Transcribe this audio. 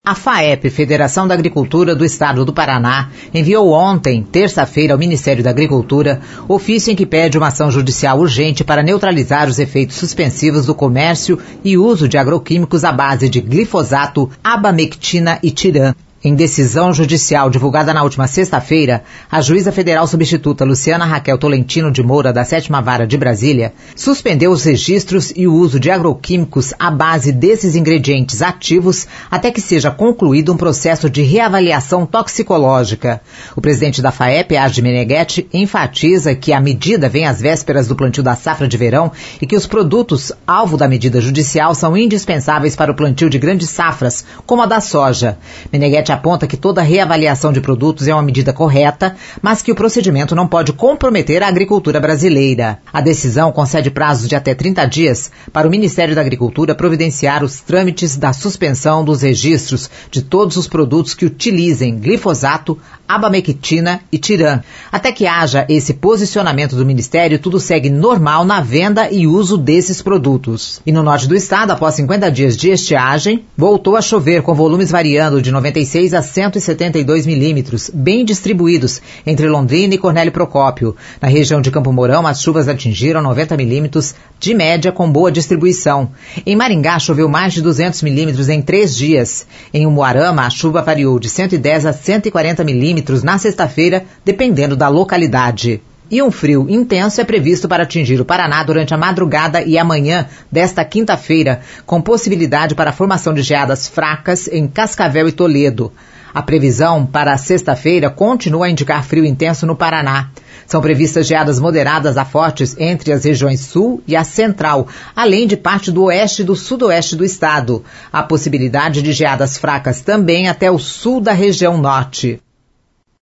A FAEP, Federação da Agricultura do Estado do Paraná, enviou ontem, terça-feira, ao Ministério da Agricultura, ofício em que pede uma ação judicial urgente para neutralizar os efeitos suspensivos do comércio e uso de agroquímicos à base de glifosato, abamectina e tiran. Em decisão judicial divulgada na última sexta-feira, a juíza federal substituta Luciana Raquel Tolentino de Moura, da 7ª Vara de Brasília, suspendeu os registros e o uso de agroquímicos à base desses ingredientes ativos até que seja concluído um processo de reavaliação toxicológica. O presidente da FAEP, Adi Meneghetti, enfatiza que a medida vem às vésperas do plantio da safra de verão e que os produtos alvo da medida judicial são indispensáveis para o plantio de grandes safras, como a da soja. Meneghetti aponta que toda reavaliação de produtos é uma medida correta, mas que o procedimento não pode comprometer a agricultura brasileira. A decisão concede prazos de até 30 dias para o Ministério da Agricultura providenciar os trâmites da suspensão dos registros de todos os produtos que utilizem glifosato, abamectina e tiran. Até que haja esse posicionamento do Ministério, tudo segue normal na venda e uso desses produtos. E no norte do estado, após 50 dias de estiagem, voltou a chover com volumes variando de 96 a 172 milímetros, bem distribuídos entre Londrina e Cornélio Procópio. Na região de Campo Mourão, as chuvas atingiram 90 milímetros, de média com boa distribuição. Em Maringá, choveu mais de 200 milímetros em 3 dias. Em Umuarama, a chuva variou de 110 a 140 milímetros na sexta-feira, dependendo da localidade. E um frio intenso é previsto para atingir o Paraná durante a madrugada e amanhã desta quinta-feira, com possibilidade para a formação de geadas fracas em Cascavel e Toledo. A previsão para a sexta-feira continua a indicar frio intenso no Paraná. São previstas geadas moderadas a fortes entre as regiões sul e a central, além de parte do oeste e do sudoeste do estado. Há possibilidade de geadas fracas também até o sul da região norte.